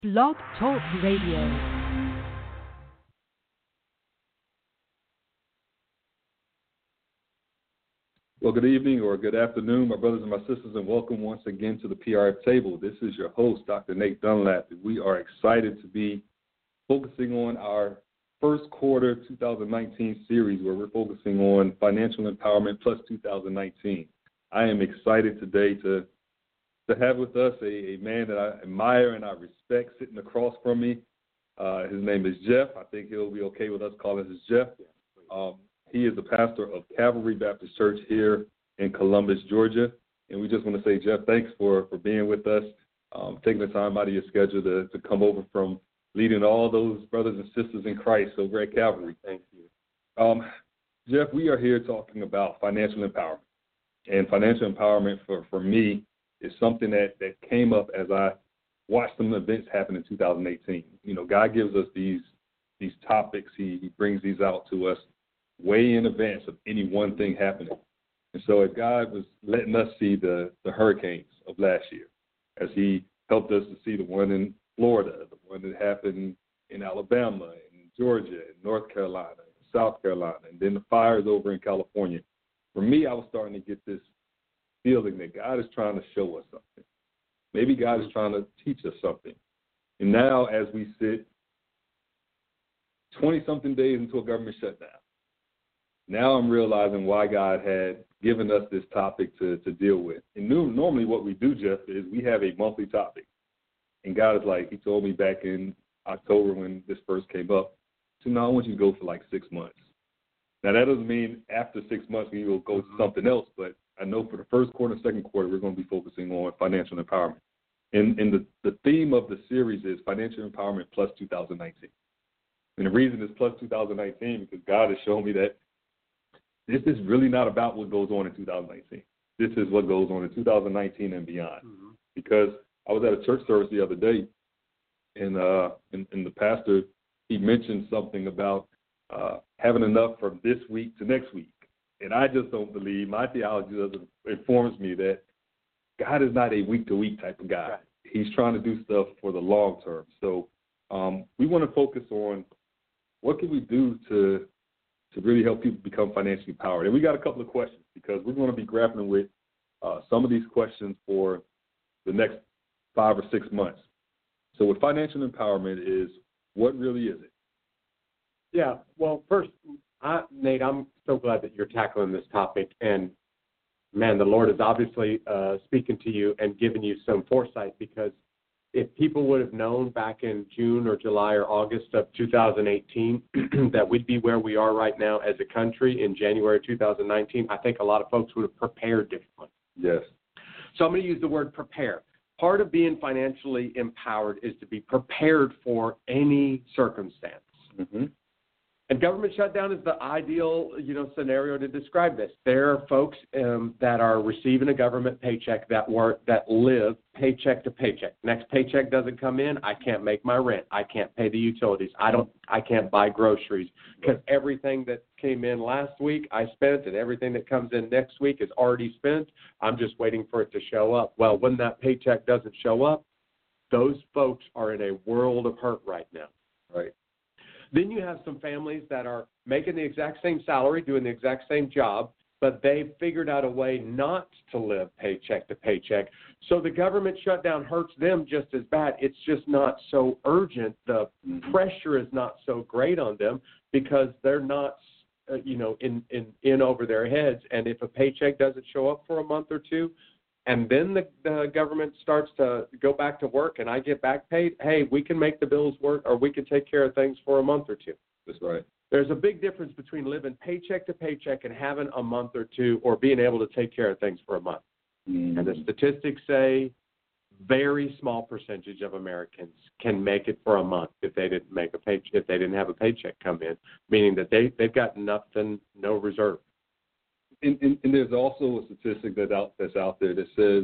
Blog Talk Radio. Well, good evening or good afternoon, my brothers and my sisters, and welcome once again to the PRF Table. This is your host, Dr. Nate Dunlap, and we are excited to be focusing on our first quarter 2019 series where we're focusing on financial empowerment plus 2019. I am excited today to have with us a man that I admire and I respect sitting across from me. His name is Jeff. I think he'll be okay with us calling him Jeff. He is the pastor of Calvary Baptist Church here in Columbus, Georgia. And we just want to say, Jeff, thanks for being with us, taking the time out of your schedule to come over from leading all those brothers and sisters in Christ over at Calvary. Thank you. Jeff, we are here talking about financial empowerment. And financial empowerment for me is something that came up as I watched some events happen in 2018. You know, God gives us these topics. He brings these out to us way in advance of any one thing happening. And so if God was letting us see the hurricanes of last year, as he helped us to see the one in Florida, the one that happened in Alabama, in Georgia, in North Carolina, in South Carolina, and then the fires over in California, for me, I was starting to get this feeling that God is trying to show us something. Maybe God is trying to teach us something. And now as we sit 20-something days into a government shutdown, now I'm realizing why God had given us this topic to deal with. And normally what we do, Jeff, is we have a monthly topic. And God is like, he told me back in October when this first came up, so now I want you to go for like 6 months. Now that doesn't mean after 6 months we will go to something else, but I know for the first quarter and second quarter we're going to be focusing on financial empowerment. And the theme of the series is financial empowerment plus 2019. And the reason it's plus 2019 because God has shown me that this is really not about what goes on in 2019. This is what goes on in 2019 and beyond. Mm-hmm. Because I was at a church service the other day, and the pastor, he mentioned something about having enough from this week to next week. And I just don't believe, my theology informs me that God is not a week-to-week type of guy. Right. He's trying to do stuff for the long term. So we want to focus on what can we do to really help people become financially empowered. And we got a couple of questions because we're going to be grappling with some of these questions for the next 5 or 6 months. So what financial empowerment is, what really is it? Yeah, well, first, Nate, I'm so glad that you're tackling this topic. And, man, the Lord is obviously speaking to you and giving you some foresight because if people would have known back in June or July or August of 2018 that we'd be where we are right now as a country in January 2019, I think a lot of folks would have prepared differently. Yes. So I'm going to use the word prepare. Part of being financially empowered is to be prepared for any circumstance. Mm-hmm. And government shutdown is the ideal, scenario to describe this. There are folks that are receiving a government paycheck that live paycheck to paycheck. Next paycheck doesn't come in, I can't make my rent. I can't pay the utilities. I can't buy groceries because everything that came in last week I spent, and everything that comes in next week is already spent. I'm just waiting for it to show up. Well, when that paycheck doesn't show up, those folks are in a world of hurt right now. Right. Then you have some families that are making the exact same salary, doing the exact same job, but they've figured out a way not to live paycheck to paycheck. So the government shutdown hurts them just as bad. It's just not so urgent. The pressure is not so great on them because they're not, in over their heads. And if a paycheck doesn't show up for a month or two, and then the government starts to go back to work and I get back paid, hey, we can make the bills work or we can take care of things for a month or two. That's right. There's a big difference between living paycheck to paycheck and having a month or two or being able to take care of things for a month. Mm-hmm. And the statistics say very small percentage of Americans can make it for a month if they didn't have a paycheck come in, meaning that they've got nothing, no reserve. And there's also a statistic that's out there that says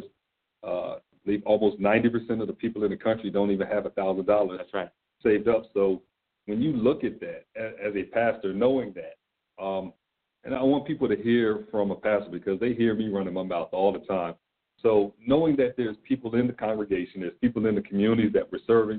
almost 90% of the people in the country don't even have $1,000 That's right. saved up. So when you look at that as a pastor, knowing that, and I want people to hear from a pastor because they hear me running my mouth all the time. So knowing that there's people in the congregation, there's people in the communities that we're serving,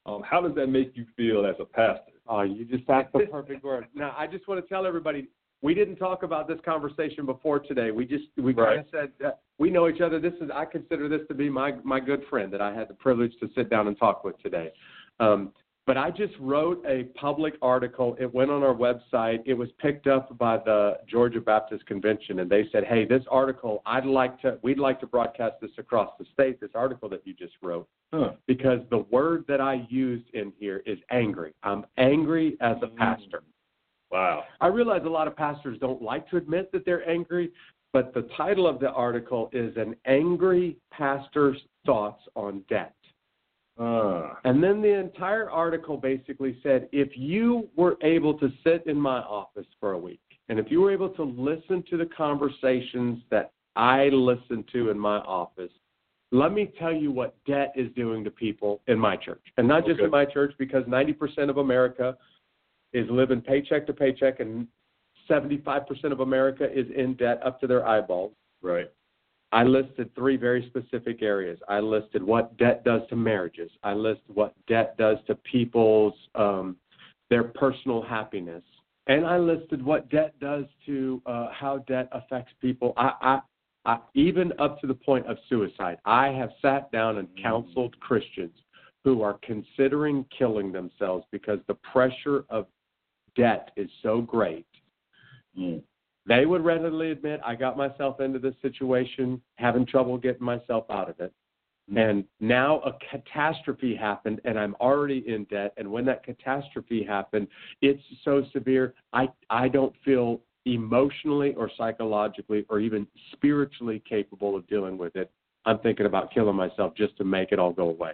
How does that make you feel as a pastor? Oh, you just asked the perfect word. Now, I just want to tell everybody, we didn't talk about this conversation before today. We kind of said we know each other. I consider this to be my good friend that I had the privilege to sit down and talk with today. But I just wrote a public article. It went on our website. It was picked up by the Georgia Baptist Convention, and they said, "Hey, this article, we'd like to broadcast this across the state. This article that you just wrote, because the word that I used in here is angry. I'm angry as a pastor." Wow. I realize a lot of pastors don't like to admit that they're angry, but the title of the article is "An Angry Pastor's Thoughts on Debt." And then the entire article basically said, if you were able to sit in my office for a week, and if you were able to listen to the conversations that I listened to in my office, let me tell you what debt is doing to people in my church. And not just in my church, because 90% of America is living paycheck to paycheck, and 75% of America is in debt up to their eyeballs. Right. I listed 3 very specific areas. I listed what debt does to marriages. I listed what debt does to people's, their personal happiness. And I listed what debt does to how debt affects people, I even up to the point of suicide. I have sat down and counseled Christians who are considering killing themselves because the pressure of debt is so great. They would readily admit, I got myself into this situation, having trouble getting myself out of it. And now a catastrophe happened, and I'm already in debt. And when that catastrophe happened, it's so severe, I don't feel emotionally or psychologically or even spiritually capable of dealing with it. I'm thinking about killing myself just to make it all go away.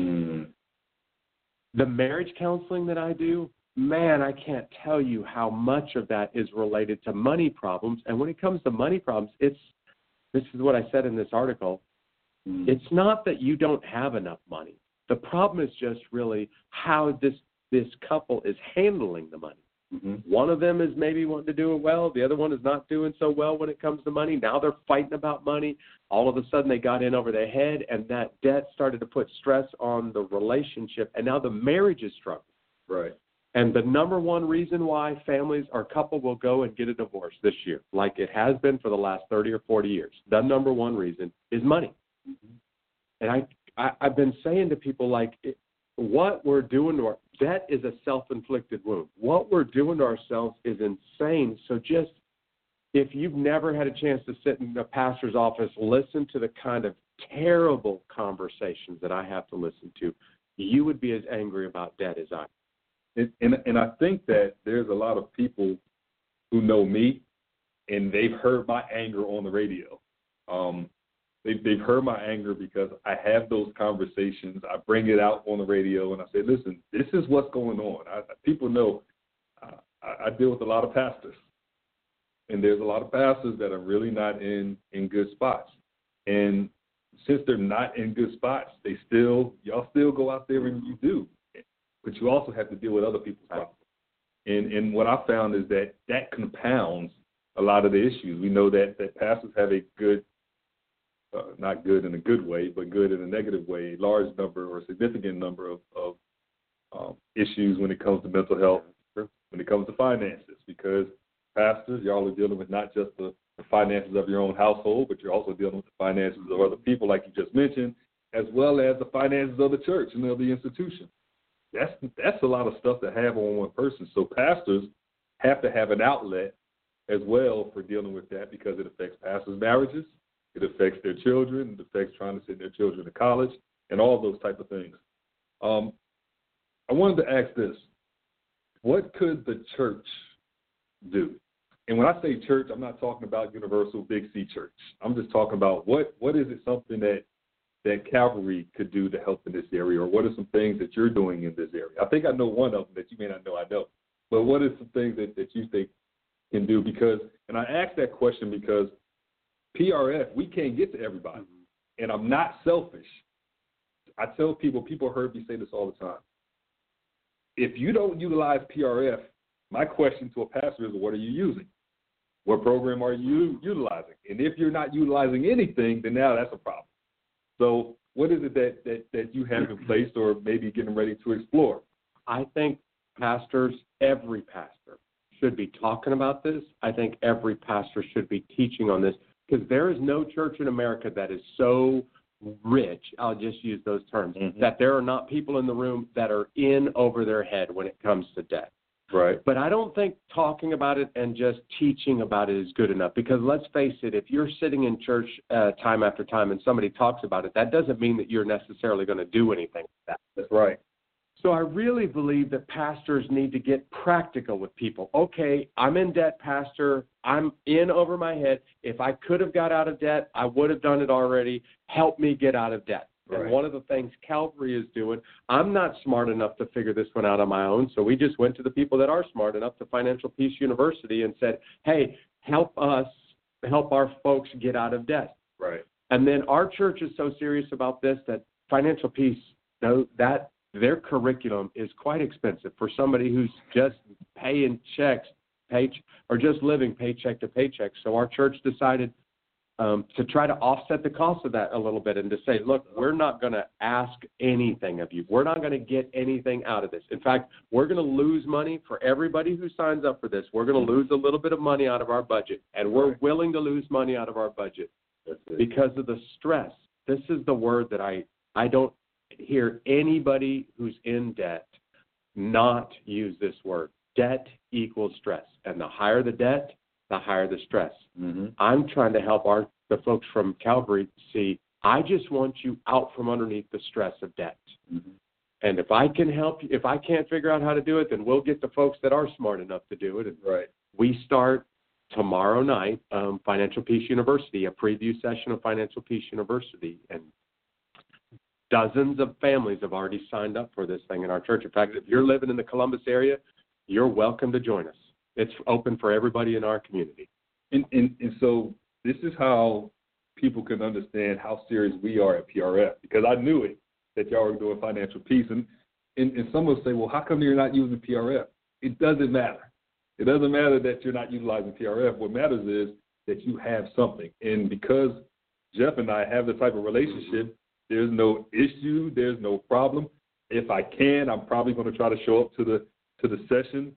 The marriage counseling that I do, man, I can't tell you how much of that is related to money problems. And when it comes to money problems, this is what I said in this article. It's not that you don't have enough money. The problem is just really how this couple is handling the money. One of them is maybe wanting to do it well. The other one is not doing so well when it comes to money. Now they're fighting about money. All of a sudden they got in over their head, and that debt started to put stress on the relationship, and now the marriage is struggling. Right. And the number one reason why families or couple will go and get a divorce this year, like it has been for the last 30 or 40 years, the number one reason is money. And I've been saying to people, like, what we're doing to debt is a self-inflicted wound. What we're doing to ourselves is insane. So just, if you've never had a chance to sit in a pastor's office, listen to the kind of terrible conversations that I have to listen to, you would be as angry about debt as I am. And I think that there's a lot of people who know me, and they've heard my anger on the radio. They've heard my anger because I have those conversations. I bring it out on the radio, and I say, listen, this is what's going on. People know I deal with a lot of pastors, and there's a lot of pastors that are really not in good spots. And since they're not in good spots, y'all still go out there and you do. But you also have to deal with other people's problems. And what I found is that compounds a lot of the issues. We know that pastors have a good, not good in a good way, but good in a negative way, a large number or a significant number of issues when it comes to mental health, when it comes to finances, because pastors, y'all are dealing with not just the finances of your own household, but you're also dealing with the finances of other people, like you just mentioned, as well as the finances of the church and of the institution. That's a lot of stuff to have on one person. So pastors have to have an outlet as well for dealing with that, because it affects pastors' marriages, it affects their children, it affects trying to send their children to college, and all those type of things. I wanted to ask this. What could the church do? And when I say church, I'm not talking about Universal Big C Church. I'm just talking about what is it something that Calvary could do to help in this area, or what are some things that you're doing in this area? I think I know one of them that you may not know I know. But what are some things that you think can do? Because, and I ask that question because PRF, we can't get to everybody. And I'm not selfish. I tell people heard me say this all the time. If you don't utilize PRF, my question to a pastor is, what are you using? What program are you utilizing? And if you're not utilizing anything, then now that's a problem. So What is it that you have in place or maybe getting ready to explore? I think pastors, every pastor, should be talking about this. I think every pastor should be teaching on this, because there is no church in America that is so rich, I'll just use those terms, that there are not people in the room that are in over their head when it comes to debt. Right. But I don't think talking about it and just teaching about it is good enough, because let's face it, if you're sitting in church time after time and somebody talks about it, that doesn't mean that you're necessarily going to do anything with that. That's right. So I really believe that pastors need to get practical with people. Okay, I'm in debt, pastor. I'm in over my head. If I could have got out of debt, I would have done it already. Help me get out of debt. Right. And one of the things Calvary is doing, I'm not smart enough to figure this one out on my own, so we just went to the people that are smart enough, to Financial Peace University, and said, hey, help our folks get out of debt. Right. And then our church is so serious about this that Financial Peace, that their curriculum is quite expensive for somebody who's just paying checks, or just living paycheck to paycheck. So our church decided to try to offset the cost of that a little bit, and to say, look, we're not going to ask anything of you. We're not going to get anything out of this. In fact, we're going to lose money for everybody who signs up for this. We're going to lose a little bit of money out of our budget, and we're willing to lose money out of our budget because of the stress. This is the word that I don't hear anybody who's in debt not use this word. Debt equals stress, and the higher the debt, the higher the stress. I'm trying to help the folks from Calvary see, I just want you out from underneath the stress of debt. And if I can help you, if I can't figure out how to do it, then we'll get the folks that are smart enough to do it. And we start tomorrow night, Financial Peace University, a preview session of Financial Peace University, and dozens of families have already signed up for this thing in our church. In fact, if you're living in the Columbus area, you're welcome to join us. It's open for everybody in our community. And so this is how people can understand how serious we are at PRF, because I knew it, that y'all were doing Financial Peace. And some will say, well, how come you're not using PRF? It doesn't matter. It doesn't matter that you're not utilizing PRF. What matters is that you have something. And because Jeff and I have the type of relationship, there's no issue, there's no problem. If I can, I'm probably going to try to show up to the session.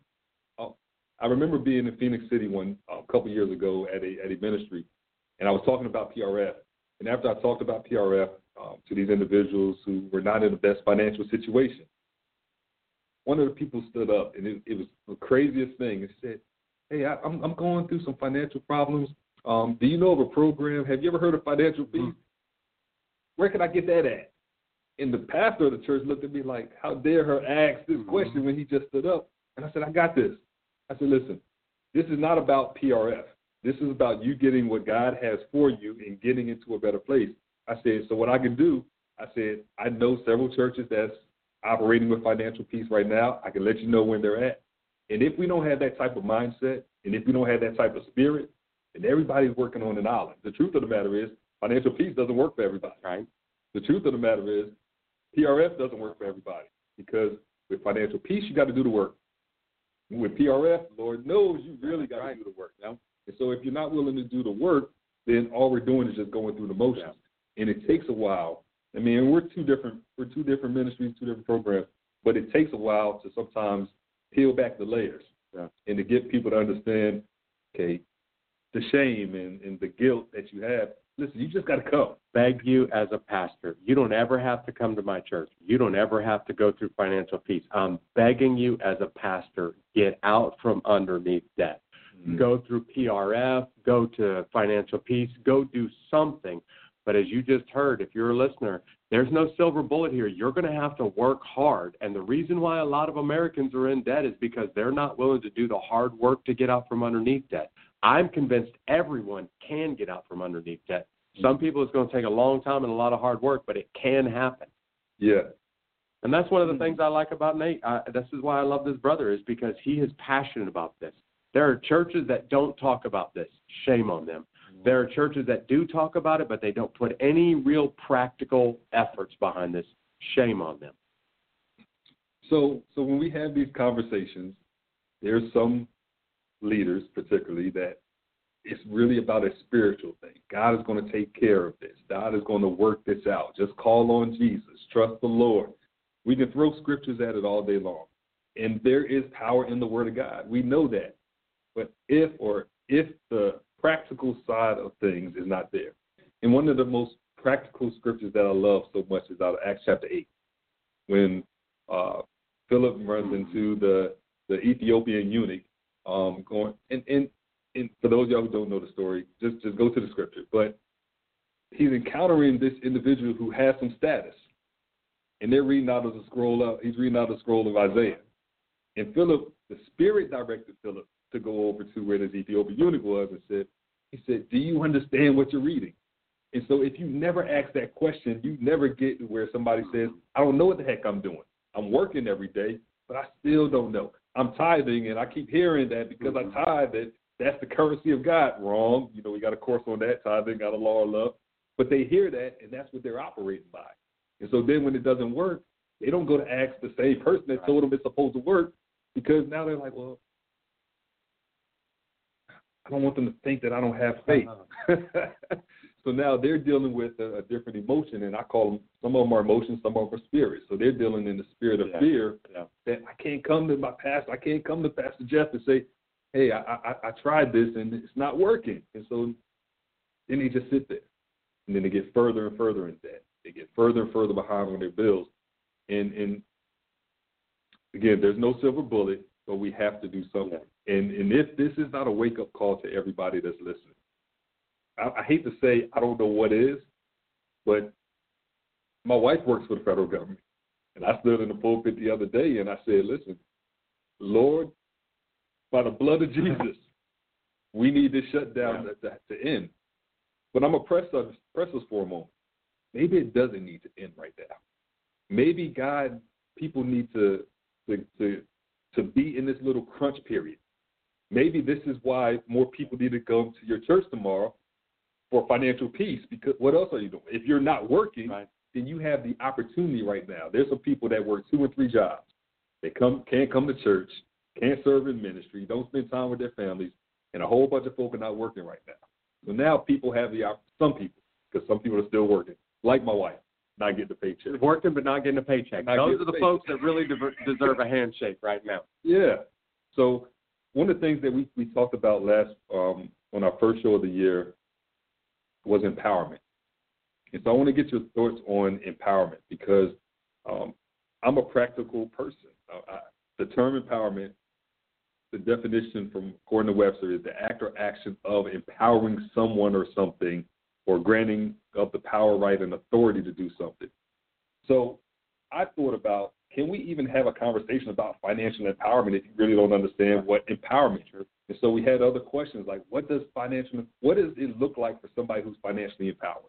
I remember being in Phoenix City a couple years ago at a ministry, and I was talking about PRF. And after I talked about PRF to these individuals who were not in the best financial situation, one of the people stood up, and it was the craziest thing. He said, hey, I'm going through some financial problems. Do you know of a program? Have you ever heard of Financial Peace? Where can I get that at? And the pastor of the church looked at me like, how dare her ask this question when he just stood up? And I said, I got this. I said, listen, this is not about PRF. This is about you getting what God has for you and getting into a better place. I said, so what I can do, I said, I know several churches that's operating with Financial Peace right now. I can let you know when they're at. And if we don't have that type of mindset, and if we don't have that type of spirit, then everybody's working on an island. The truth of the matter is, Financial Peace doesn't work for everybody, right? The truth of the matter is, PRF doesn't work for everybody, because with Financial Peace, you got to do the work. With PRF, Lord knows you really got to do the work now. And so if you're not willing to do the work, then all we're doing is just going through the motions. And it takes a while. I mean, we're two different ministries, two different programs, but it takes a while to sometimes peel back the layers and to get people to understand, okay, the shame and the guilt that you have. Listen, you just got to come. Beg you as a pastor, you don't ever have to come to my church. You don't ever have to go through Financial Peace. I'm begging you as a pastor, get out from underneath debt. Go through PRF, go to Financial Peace, go do something. But as you just heard, if you're a listener, there's no silver bullet here. You're going to have to work hard. And the reason why a lot of Americans are in debt is because they're not willing to do the hard work to get out from underneath debt. I'm convinced everyone can get out from underneath debt. Some people, it's going to take a long time and a lot of hard work, but it can happen. Yeah. And that's one of the things I like about Nate. This is why I love this brother, is because he is passionate about this. There are churches that don't talk about this. Shame on them. There are churches that do talk about it, but they don't put any real practical efforts behind this. Shame on them. So when we have these conversations, there's some leaders particularly that it's really about a spiritual thing. God is going to take care of this. God is going to work this out. Just call on Jesus. Trust the Lord. We can throw scriptures at it all day long. And there is power in the Word of God. We know that. But if the practical side of things is not there, and one of the most practical scriptures that I love so much is out of Acts chapter 8, when Philip runs into the Ethiopian eunuch, going and for those of y'all who don't know the story, just go to the scripture. But he's encountering this individual who has some status, and they're reading out of the scroll. He's reading out the scroll of Isaiah, and Philip, the Spirit directed Philip to go over to where this Ethiopian eunuch was and he said, "Do you understand what you're reading?" And so if you never ask that question, you never get to where somebody says, "I don't know what the heck I'm doing. I'm working every day, but I still don't know. I'm tithing, and I keep hearing that because I tithe that's the currency of God." Wrong. We got a course on that. Tithing, got a law of love. But they hear that, and that's what they're operating by. And so then when it doesn't work, they don't go to ask the same person that told them it's supposed to work, because now they're like, well, I don't want them to think that I don't have faith. So now they're dealing with a different emotion, and I call them, some of them are emotions, some of them are spirits. So they're dealing in the spirit of fear that I can't come to my pastor, I can't come to Pastor Jeff and say, hey, I tried this and it's not working. And so then they just sit there, and then they get further and further in debt. They get further and further behind on their bills. And again, there's no silver bullet, but we have to do something. And if this is not a wake-up call to everybody that's listening, I hate to say I don't know what is, but my wife works for the federal government. And I stood in the pulpit the other day and I said, listen, Lord, by the blood of Jesus, we need this shutdown to end. But I'm going to press us for a moment. Maybe it doesn't need to end right now. Maybe, God, people need to be in this little crunch period. Maybe this is why more people need to come to your church tomorrow for financial peace, because what else are you doing? If you're not working, then you have the opportunity right now. There's some people that work 2 and 3 jobs. They can't come to church, can't serve in ministry, don't spend time with their families, and a whole bunch of folk are not working right now. So now people have some people, because some people are still working, like my wife, not getting a paycheck. Working but not getting a paycheck. Those are the folks that really deserve a handshake right now. Yeah. So one of the things that we talked about last on our first show of the year was empowerment. And so I want to get your thoughts on empowerment, because I'm a practical person. The term empowerment, the definition from according to Webster, is the act or action of empowering someone or something, or granting of the power, right, and authority to do something. So I thought about, can we even have a conversation about financial empowerment if you really don't understand what empowerment is? And so we had other questions like, what does it look like for somebody who's financially empowered?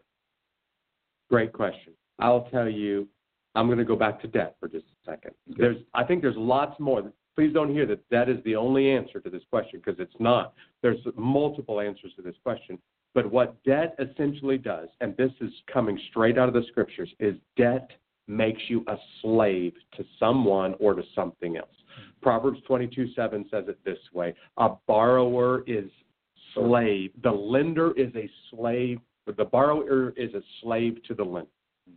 Great question. I'll tell you, I'm going to go back to debt for just a second. Okay. I think there's lots more. Please don't hear that debt is the only answer to this question, because it's not. There's multiple answers to this question. But what debt essentially does, and this is coming straight out of the scriptures, is debt makes you a slave to someone or to something else. Proverbs 22:7 says it this way: a borrower is slave. The lender is a slave. The borrower is a slave to the lender.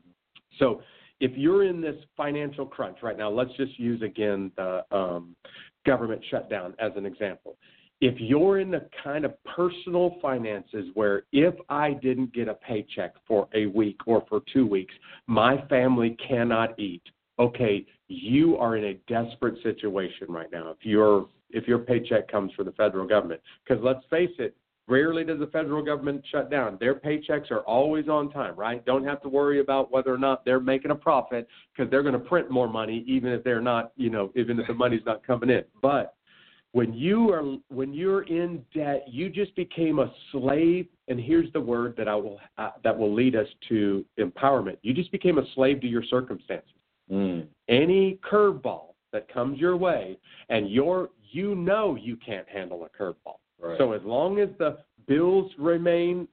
So if you're in this financial crunch right now, let's just use again the government shutdown as an example. If you're in the kind of personal finances where if I didn't get a paycheck for a week or for 2 weeks, my family cannot eat. Okay, you are in a desperate situation right now if your paycheck comes from the federal government. Because let's face it, rarely does the federal government shut down. Their paychecks are always on time, right? Don't have to worry about whether or not they're making a profit, because they're going to print more money even if they're not, even if the money's not coming in. But when you're in debt, you just became a slave. And here's the word that will lead us to empowerment. You just became a slave to your circumstances. Any curveball that comes your way, and you can't handle a curveball. Right. So as long as the bills remain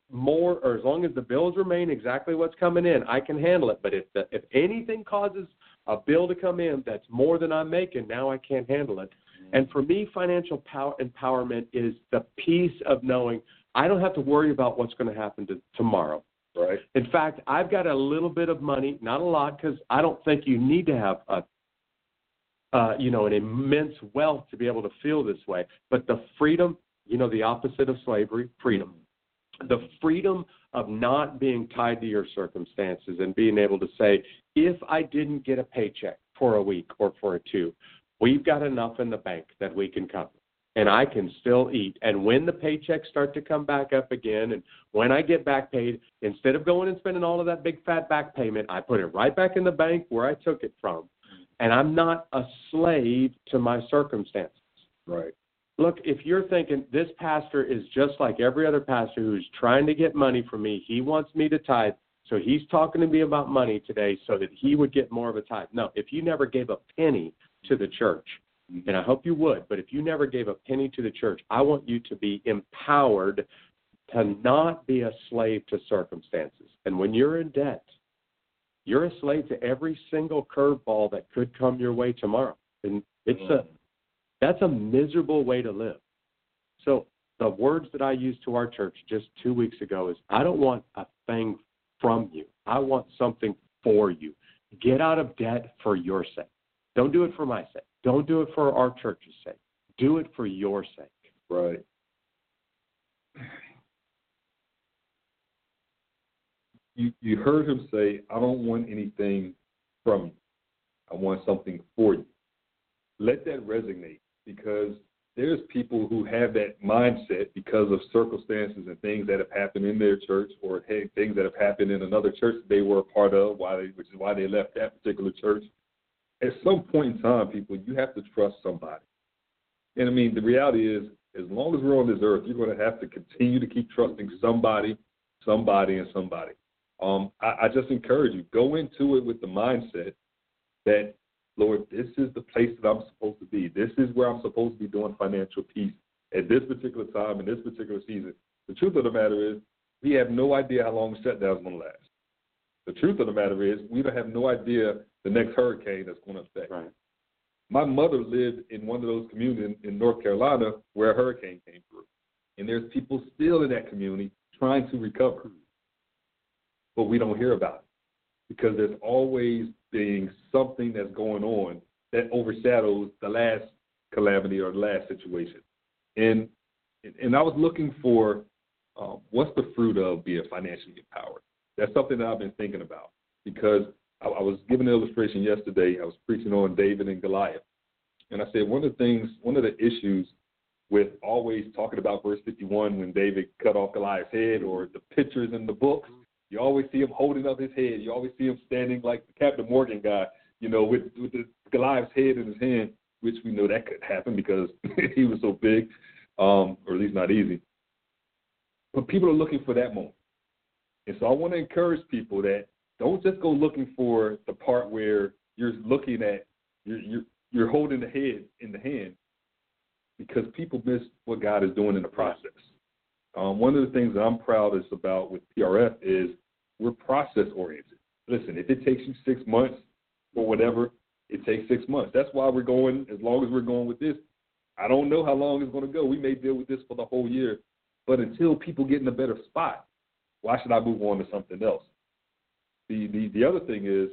exactly what's coming in, I can handle it. But if anything causes a bill to come in that's more than I'm making, now I can't handle it. And for me, financial empowerment is the peace of knowing I don't have to worry about what's going to happen tomorrow. Right. In fact, I've got a little bit of money, not a lot, because I don't think you need to have an immense wealth to be able to feel this way. But the freedom, the opposite of slavery, freedom. The freedom of not being tied to your circumstances and being able to say, if I didn't get a paycheck for a week or for 2, we've got enough in the bank that we can cover. And I can still eat. And when the paychecks start to come back up again, and when I get back paid, instead of going and spending all of that big fat back payment, I put it right back in the bank where I took it from. And I'm not a slave to my circumstances. Right. Look, if you're thinking this pastor is just like every other pastor who's trying to get money from me, he wants me to tithe, so he's talking to me about money today so that he would get more of a tithe. No, if you never gave a penny to the church, and I hope you would, but if you never gave a penny to the church, I want you to be empowered to not be a slave to circumstances. And when you're in debt, you're a slave to every single curveball that could come your way tomorrow. And that's a miserable way to live. So the words that I used to our church just 2 weeks ago is, I don't want a thing from you. I want something for you. Get out of debt for your sake. Don't do it for my sake. Don't do it for our church's sake. Do it for your sake. Right. You heard him say, I don't want anything from you. I want something for you. Let that resonate, because there's people who have that mindset because of circumstances and things that have happened in their church, or things that have happened in another church that they were a part of, which is why they left that particular church. At some point in time, people, you have to trust somebody. And I mean, the reality is, as long as we're on this earth, you're going to have to continue to keep trusting somebody. I just encourage you, go into it with the mindset that, Lord, this is the place that I'm supposed to be. This is where I'm supposed to be doing financial peace at this particular time, in this particular season. The truth of the matter is, we have no idea how long the shutdown is going to last. The truth of the matter is, we don't have no idea the next hurricane that's going to affect. Right. My mother lived in one of those communities in North Carolina where a hurricane came through. And there's people still in that community trying to recover. But we don't hear about it, because there's always being something that's going on that overshadows the last calamity or the last situation. And I was looking for what's the fruit of being financially empowered. That's something that I've been thinking about, because I was giving an illustration yesterday. I was preaching on David and Goliath. And I said one of the issues with always talking about verse 51 when David cut off Goliath's head, or the pictures in the books, you always see him holding up his head. You always see him standing like the Captain Morgan guy, with the Goliath's head in his hand, which we know that could happen because he was so big, or at least not easy. But people are looking for that moment. And so I want to encourage people that don't just go looking for the part where you're looking at, you're holding the head in the hand, because people miss what God is doing in the process. One of the things that I'm proudest about with PRF is we're process-oriented. Listen, if it takes you 6 months or whatever, it takes 6 months. That's why we're going, as long as we're going with this. I don't know how long it's going to go. We may deal with this for the whole year. But until people get in a better spot, why should I move on to something else? The other thing is,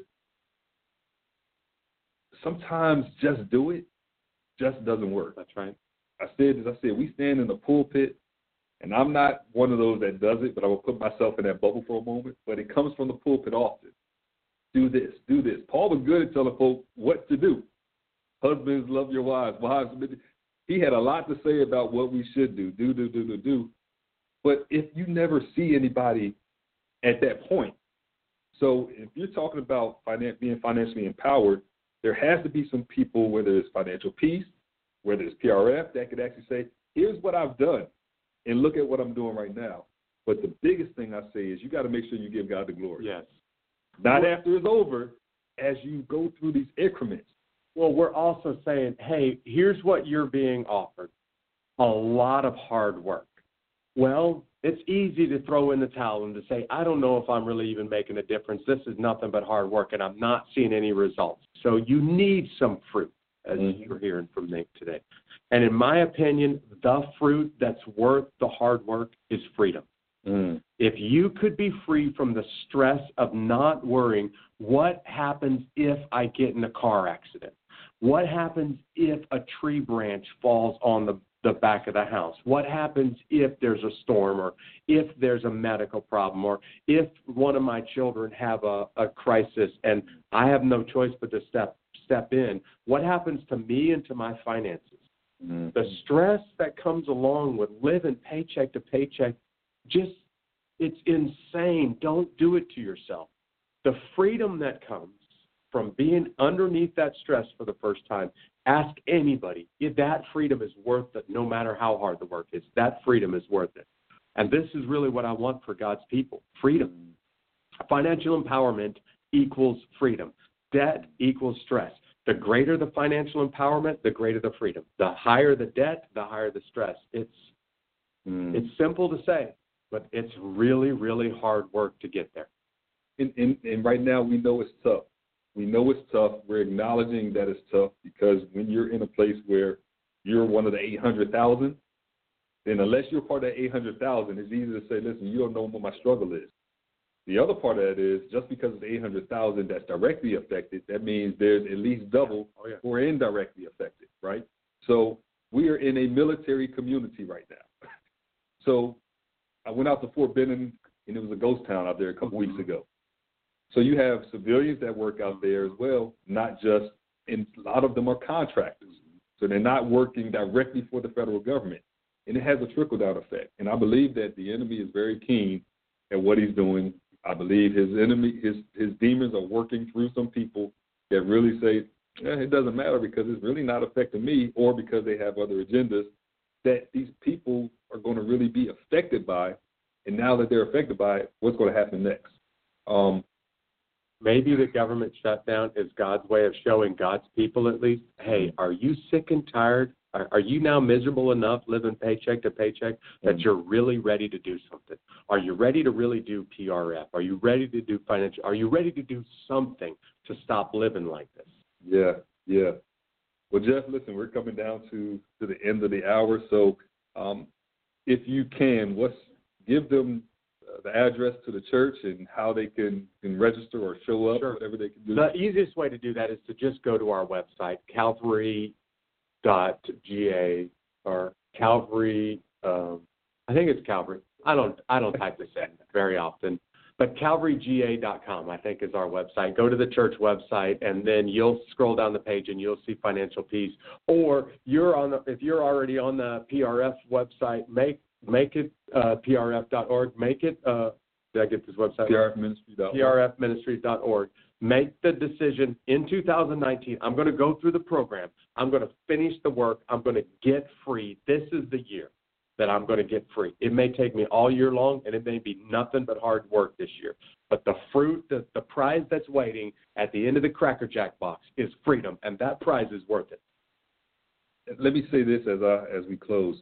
sometimes just do it just doesn't work. That's right. I said, we stand in the pulpit, and I'm not one of those that does it, but I will put myself in that bubble for a moment. But it comes from the pulpit often. Do this, do this. Paul was good at telling folks what to do. Husbands, love your wives. Wives, he had a lot to say about what we should do. Do. But if you never see anybody at that point, so if you're talking about being financially empowered, there has to be some people, whether it's financial peace, whether it's PRF, that could actually say, here's what I've done, and look at what I'm doing right now. But the biggest thing I say is you got to make sure you give God the glory. Yes. Not after it's over, as you go through these increments. Well, we're also saying, hey, here's what you're being offered. A lot of hard work. Well, it's easy to throw in the towel and to say, I don't know if I'm really even making a difference. This is nothing but hard work, and I'm not seeing any results. So you need some fruit. as you're hearing from Nate today. And in my opinion, the fruit that's worth the hard work is freedom. If you could be free from the stress of not worrying, what happens if I get in a car accident? What happens if a tree branch falls on the back of the house? What happens if there's a storm, or if there's a medical problem, or if one of my children have a crisis and I have no choice but to step in? What happens to me and to my finances? The stress that comes along with living paycheck to paycheck, it's insane. Don't do it to yourself. The freedom that comes from being underneath that stress for the first time, ask anybody if that freedom is worth it, no matter how hard the work is. That freedom is worth it. And this is really what I want for God's people, freedom. Financial empowerment equals freedom. Debt equals stress. The greater the financial empowerment, the greater the freedom. The higher the debt, the higher the stress. It's simple to say, but it's really, really hard work to get there. And right now we know it's tough. We know it's tough. We're acknowledging that it's tough, because when you're in a place where you're one of the 800,000, then unless you're part of that 800,000, it's easy to say, listen, you don't know what my struggle is. The other part of that is, just because it's 800,000 that's directly affected, that means there's at least double who are indirectly affected, right? So we are in a military community right now. So I went out to Fort Benning, and it was a ghost town out there a couple weeks ago. So you have civilians that work out there as well, not just, and a lot of them are contractors. So they're not working directly for the federal government. And it has a trickle-down effect. And I believe that the enemy is very keen at what he's doing. I believe his demons are working through some people that really say, it doesn't matter because it's really not affecting me, or because they have other agendas that these people are going to really be affected by. And now that they're affected by it, what's going to happen next? Maybe the government shutdown is God's way of showing God's people, at least, hey, are you sick and tired? Are you now miserable enough living paycheck to paycheck that you're really ready to do something? Are you ready to really do PRF? Are you ready to do financial? Are you ready to do something to stop living like this? Yeah. Well, Jeff, listen, we're coming down to the end of the hour. So if you can, give them the address to the church and how they can register or show up, Sure. Whatever they can do. The easiest way to do that is to just go to our website, calvary.ga, or Calvary. I think it's Calvary. I don't type this in very often, but calvaryga.com I think is our website. Go to the church website, and then you'll scroll down the page and you'll see Financial Peace. Or if you're already on the PRF website, make it prf.org. Make it, did I get this website? PRFministries.org. PRFministries.org. Make the decision in 2019. I'm going to go through the program. I'm going to finish the work. I'm going to get free. This is the year that I'm going to get free. It may take me all year long, and it may be nothing but hard work this year. But the fruit, the prize that's waiting at the end of the Cracker Jack box is freedom, and that prize is worth it. Let me say this as we close.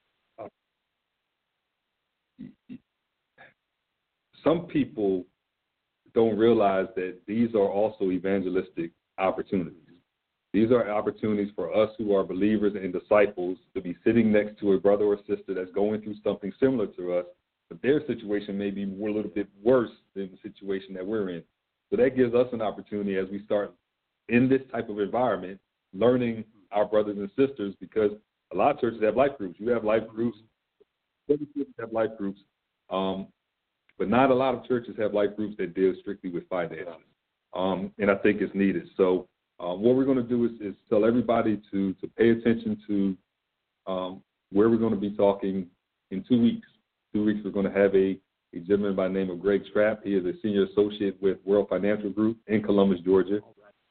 Some people don't realize that these are also evangelistic opportunities. These are opportunities for us who are believers and disciples to be sitting next to a brother or sister that's going through something similar to us, but their situation may be a little bit worse than the situation that we're in. So that gives us an opportunity as we start in this type of environment, learning our brothers and sisters, because a lot of churches have life groups. You have life groups. Some churches have life groups. But not a lot of churches have life groups that deal strictly with finances. And I think it's needed. So what we're going to do is tell everybody to pay attention to where we're going to be talking in 2 weeks. 2 weeks we're going to have a gentleman by the name of Greg Strapp. He is a senior associate with World Financial Group in Columbus, Georgia.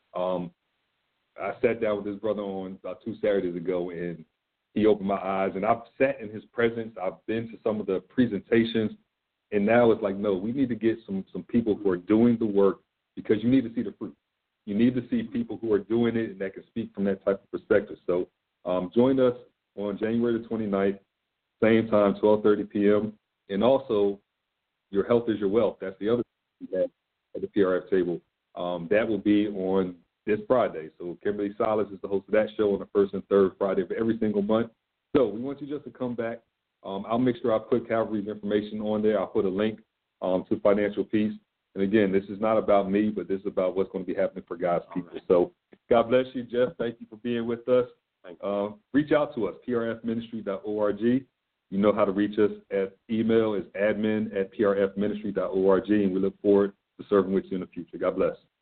I sat down with this brother on about 2 Saturdays ago, and he opened my eyes. And I've sat in his presence. I've been to some of the presentations. And now it's like, no, we need to get some people who are doing the work, because you need to see the fruit. You need to see people who are doing it and that can speak from that type of perspective. So join us on January the 29th, same time, 12:30 p.m. And also, your health is your wealth. That's the other thing we have at the PRF table. That will be on this Friday. So Kimberly Salas is the host of that show on the first and third Friday of every single month. So we want you just to come back. I'll make sure I put Calvary's information on there. I'll put a link to Financial Peace. And again, this is not about me, but this is about what's going to be happening for God's people. Right. So God bless you, Jeff. Thank you for being with us. Reach out to us, prfministry.org. You know how to reach us at email is admin@prfministry.org, and we look forward to serving with you in the future. God bless.